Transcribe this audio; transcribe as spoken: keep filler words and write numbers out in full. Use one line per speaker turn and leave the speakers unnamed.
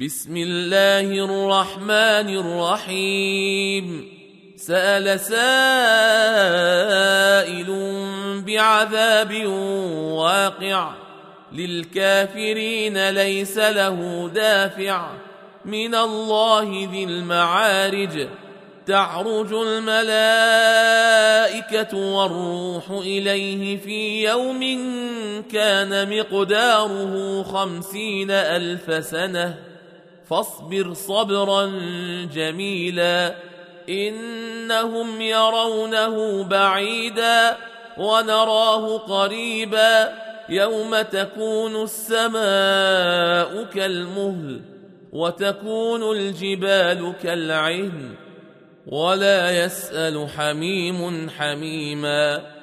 بسم الله الرحمن الرحيم سأل سائل بعذاب واقع للكافرين ليس له دافع من الله ذي المعارج تعرج الملائكة والروح إليه في يوم كان مقداره خمسين ألف سنة فاصبر صبرا جميلا إنهم يرونه بعيدا ونراه قريبا يوم تكون السماء كالمهل وتكون الجبال كالعهن ولا يسأل حميم حميما